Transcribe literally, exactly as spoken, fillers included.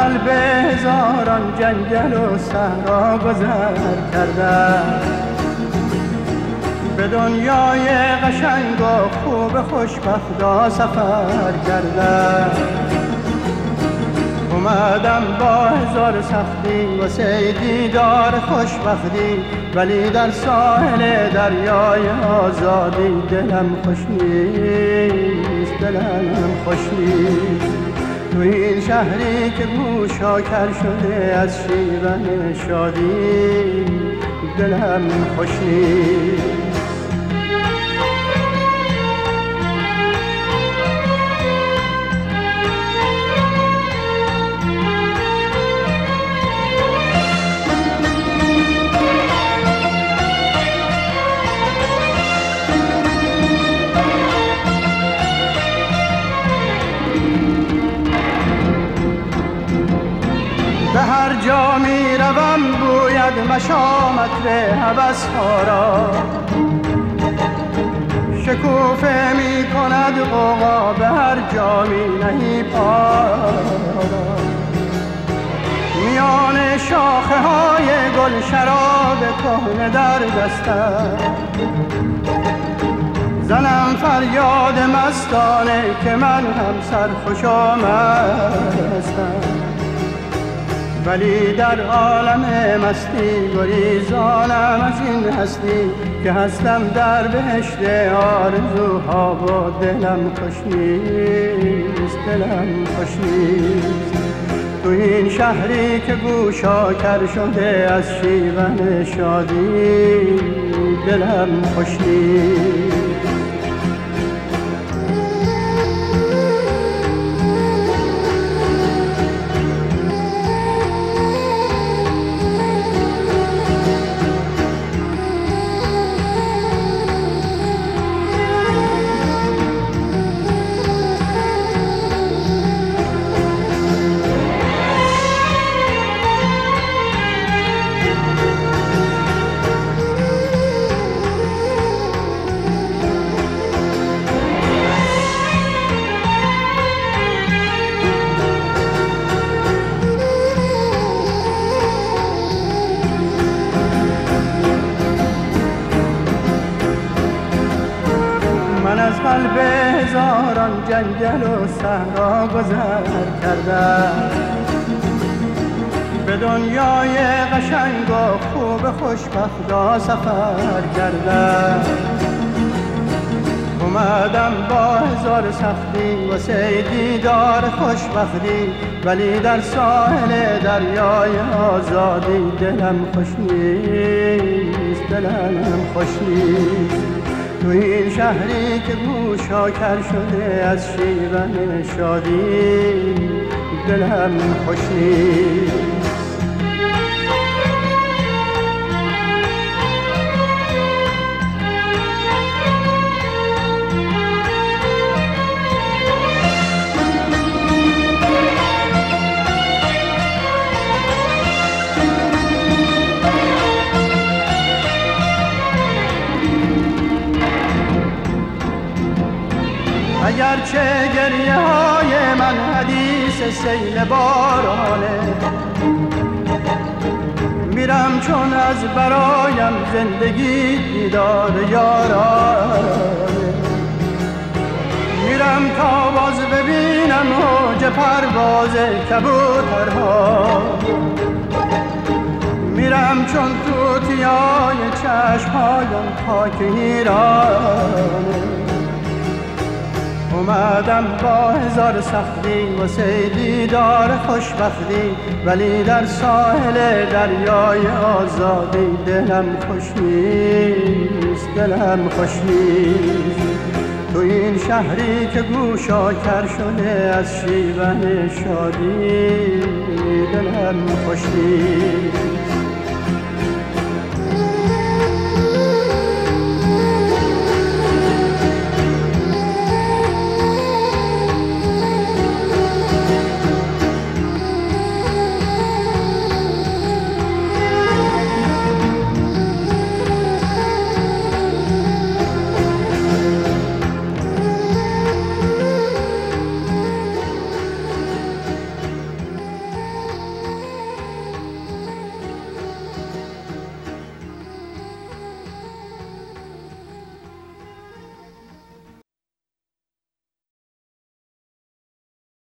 قلب هزاران جنگل و صحرا گذر کردم، به دنیای قشنگ و خوب خوشبختا سفر کردم. اومدم با هزار سختی واسه دیدار خوشبختی، ولی در ساحل دریای آزادی دلم خوش نیست، دلم خوش نیست. تو این شهری که گوشا کر شده از شیون شادی، دلم خوش نیست. به هر جا می روم بوید مشامت هوس ها را، شکوفه می کند غوغا به هر جا می نهی پا را. میان شاخه های گل شراب کهنه در دستم، زنم فریاد مستانه که من هم سرخوش و مستم، ولی در عالم مستی گریزانم از این هستی که هستم در بهشت آرزوها و دلم خوش نیست، دلم خوش نیست. تو این شهری که گوشا کر شده از شیون شادی، دلم خوش نیست. من از قلب هزاران جنگل و صحرا گذر کردم، به دنیای قشنگ و خوب خوشبختا سفر کردم. اومدم با هزار سختی واسه دیدار خوشبختی، ولی در ساحل دریای آزادی دلم خوش نیست، دلم خوش نیست. تو این شهری که گوشا کر شده از شیون شادی، دلم خوش نیست. اگرچه گریه های من حدیث سیل بارانه، میرم چون از برایم زندگی دیدار یارانه. میرم تا باز ببینم اوج پرواز کبوترها، میرم چون توتیای چشمهایم خاک ایرانه. اومدم با هزار سختی واسه دیدار خوشبختی، ولی در ساحل دریای آزادی دلم خوش نیست، دلم خوش نیست. تو این شهری که گوشا کر شده از شیون شادی، دلم خوش نیست.